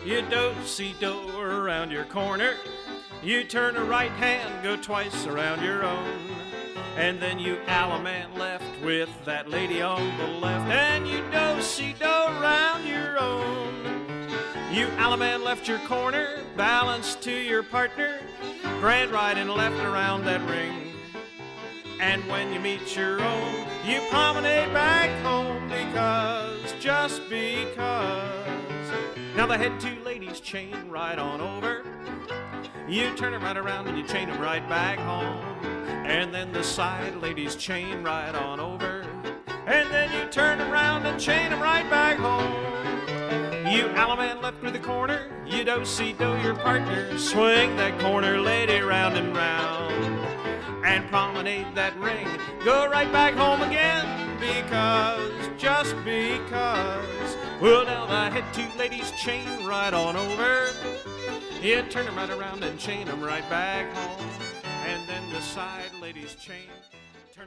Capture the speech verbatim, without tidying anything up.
You do-si-do around your corner. You turn a right hand, go twice around your own. And then you alley-man left with that lady on the left. And you do-si-do around your own. You alley-man left your corner, balance to your partner. Grand right and left around that ring. And when you meet your own, you promenade back home because, just because. Now the head two ladies chain right on over. You turn them right around and you chain them right back home. And then the side ladies chain right on over. And then you turn around and chain them right back home. You alley-man left with the corner. You do-si-do your partner. Swing that corner lady round and round. And promenade that ring. Go right back home again because, just because. Well, now the head two ladies chain right on over. You turn them right around and chain them right back home. And then the side ladies chain